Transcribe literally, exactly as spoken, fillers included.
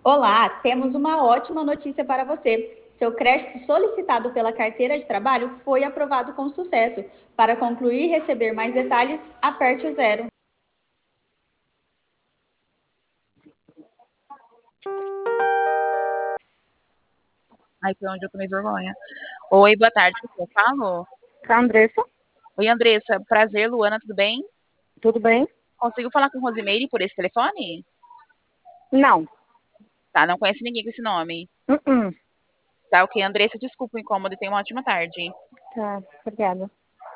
Olá, temos uma ótima notícia para você. Seu crédito solicitado pela carteira de trabalho foi aprovado com sucesso. Para concluir e receber mais detalhes, aperte o zero. Ai, foi onde eu tomei vergonha. Oi, boa tarde, com quem eu falo? Com a Andressa, Oi, Andressa. Prazer, Luana, tudo bem? tudo bem? Consigo falar com Rosimeire por esse telefone? Não. Tá, não conhece ninguém com esse nome. Uh-uh. Tá, ok. Andressa, desculpa o incômodo e tenha uma ótima tarde. Tá, obrigada.